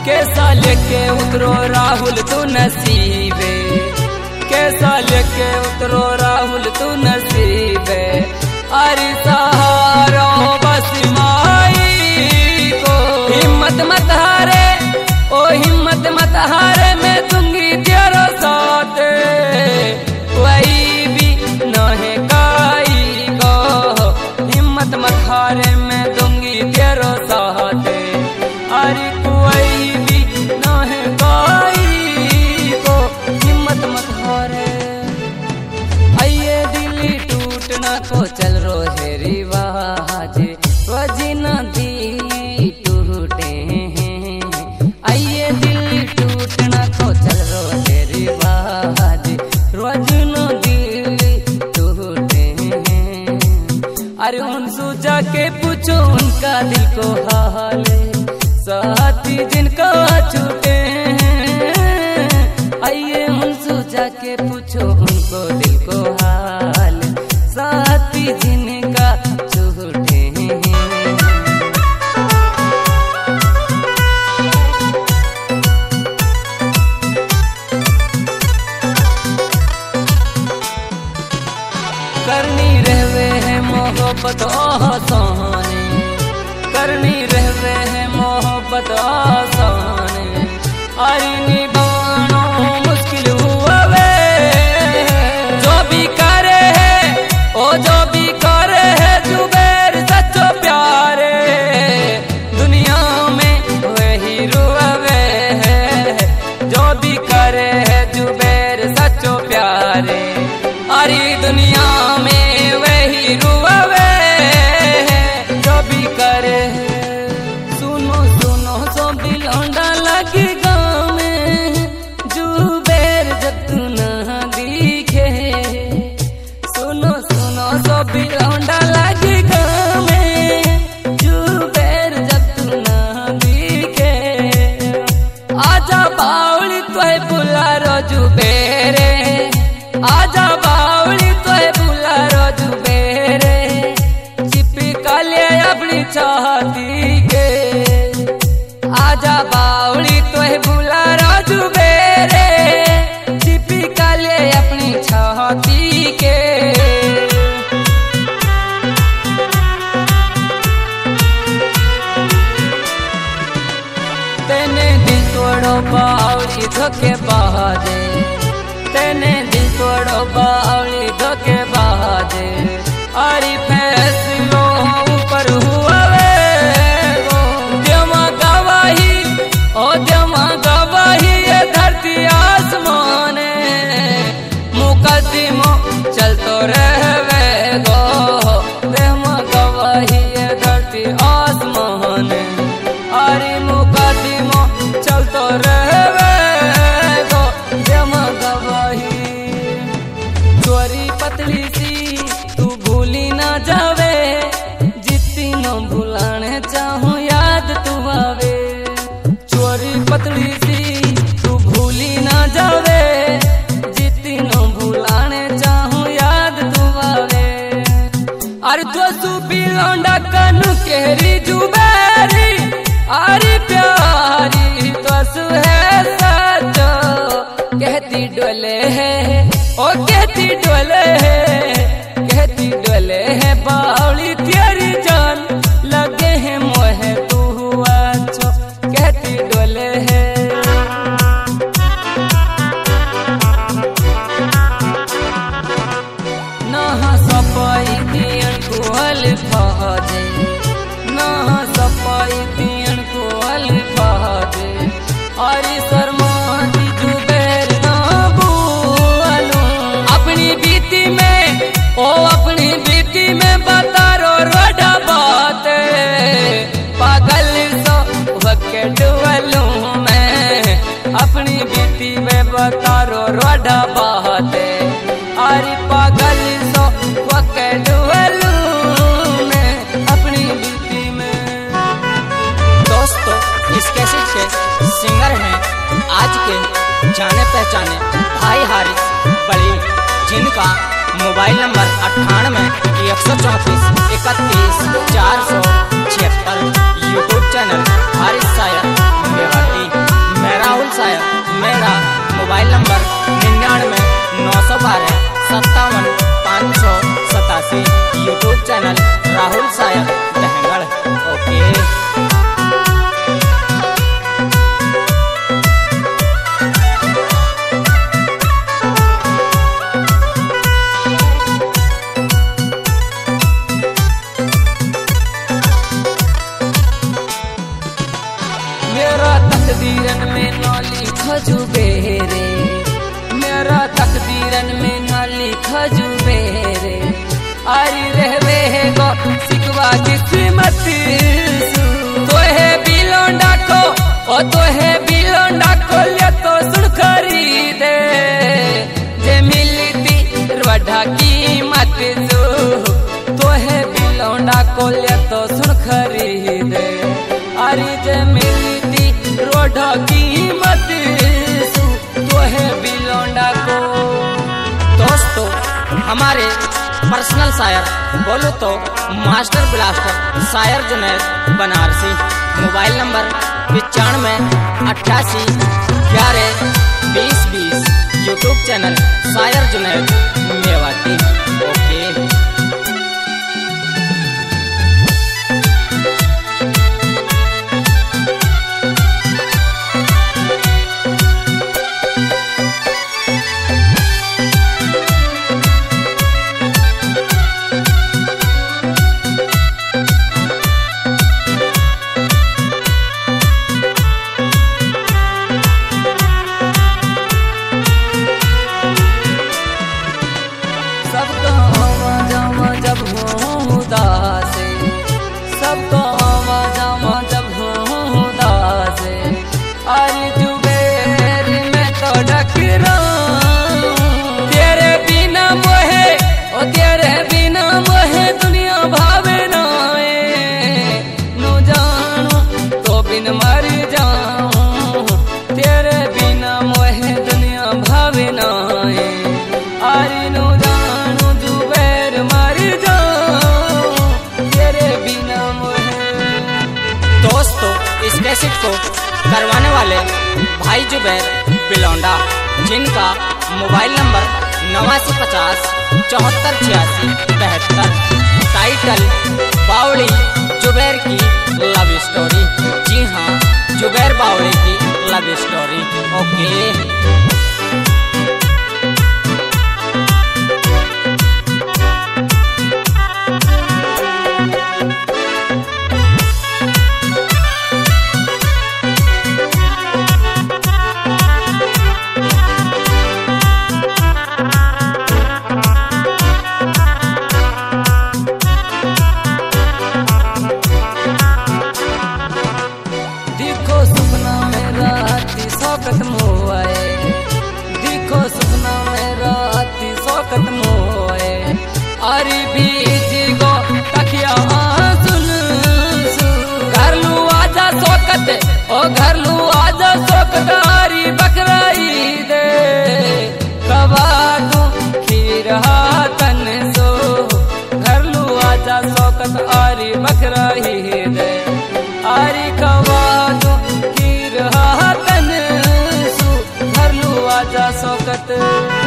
कैसा लेके उतरो राहुल तू नसीबे, कैसा लेके उतरो राहुल तू नसीबे। अरे सहारा बस माई को, हिम्मत मत हारे ओ हिम्मत मत हारे, मैं दूंगी तेरा साथ, कोई भी नहीं काई को। हिम्मत मत हारे मैं दूंगी तेरा साथ, अरे कोई भी नहीं काई को। हिम्मत मत हारे। आइए दिल टूटना को चल रो है रिवाज, रोजी नदी टूटे हैं। आइए दिल टूटना को चल रो है रिवाज, रोज नदी टूटे हैं। अरे उनसे जाके पूछो उनका दिल को हाल, साथी जिनका छूटे हैं। आइए उनसे जाके पूछो उनको दिल को हाल, साथी जिनका छूटे हैं। करनी रहवे है मोहब्बत आसानी, करनी रहवे है मोहब्बत आसानी। अरे निभाना मुश्किल हुआ वे, जो भी करे है ओ जो भी करे है जुबैर सच्चो प्यारे। दुनिया में वही रुआवे है, जो भी करे है जुबैर सच्चो प्यारे। अरे दुनिया में वही रुआवे है, जो भी करे है। सुनो सुनो सो बिलौंडा लगी गाँव में, जुबैर जब तू न दिखे। सुनो सुनो सो बिलौंडा लगी गाँव में, जुबैर जब तू न दिखे। आजा बावली तोय बुला रो जुबैरे, आजा बावली तोय बुला रो जुबैरे। चिपका ले अपनी चाहती के, आजा बावली तोय बुला रो जुबैरे। चिपका ले अपनी चाहती के। तेने दिल तोड़ो बावली धोखे बादे, तेने दिल तोड़ो बावली धोखे बादे। अरे फैसलों ऊपर हुआ वे वो, जमा गवाही ओ जमा गवाही ये धरती आसमान। मुकद्दमो चलतो रहवे गो, जमा गवाही ये धरती आसमान। अरे मुकद्दमो चलतो रहवे गो, जमा गवाही। चोरी पतली सी तू भूली ना जावे, जितनी न भुलाने चाहूं याद तू आवे। चोरी पतली सी तू भूली ना जावे, जितनी न भुलाने चाहूं याद तू आवे। अरे दोस्तू बिलौंडा कनु केरी जुबैरी, अरे प्यारी दोस्तू है सचो। कहती डोले है ओ कहती डोले है, कहती डोले है बावली तेरी जान। लगे है मोहे तू हुआ छो, कहती डोले है। ना सपाई दियन को हल फादे, ना सपाई दियन को हल फादे। अरे शर्मा दी जुबैर ना भूलूं, अपनी बीती में ओ अपनी बीती में बता रो रोडा बात। पागल सो वके डुबलूं मैं, अपनी बीती में बता रो रोडा बात। अरे पागल सो वके डुबलूं मैं, अपनी बीती में। दोस्तों इस कैसेट के सिंगर हैं आज के जाने पहचाने भाई हारिस बड़ी, जिनका mobile number 98 134 31 476। YouTube channel Haris शायर मेवाती। तकदीरन में ना लिखा जुबेरे, मेरा तकदीरन में ना लिखा जुबेरे। आरी रहवे है गो सिकवा किस्मत तो है बिलोंडा को, ओ तो है बिलोंडा को ले तो सुन खरीदे जे मिलती वड्ढा कीमत तो है बिलोंडा को ले तो सुन खरीदे। अरे जे मिलती वड्ढा कीमत तो है बिलोंडा को। दोस्तों हमारे पर्सनल शायर बोलो तो मास्टर ब्लास्टर शायर Junaid Banarasi, mobile number 9588112020, YouTube channel शायर जुनैद मेवाती। ओके। सबको आवा जावा जब हो उदासे, सबको आवा जावा जब हो उदासे। अरे जुबेर में तो डकराऊं तेरे बिना मोहे, ओ तेरे बिना मोहे दुनिया भावे नाए। नु जानू तो बिन मर जाऊं तेरे बिना मोहे दुनिया भावे नाए। अरे नु दोस्तों इस कैसेट को करवाने वाले भाई जुबैर बिलोंडा, जिनका मोबाइल नंबर 8950 7486 72। टाइटल बावड़ी जुबैर की लव स्टोरी। जी हाँ, जुबैर बावड़ी की लव स्टोरी। ओके। देखो सपना में राती शौकत मोए, देखो सपना में राती शौकत मोए। अरे बीजी गो तकिया सुन घर लू आजा शौकत, ओ घर लू आजा शौकत। आरी बकराई दे कबा तू खीर हाथन सो, घर लू आजा शौकत। आरी बकराई दे आरी कबा खीर हाथन सु, घर लू आजा शौकत।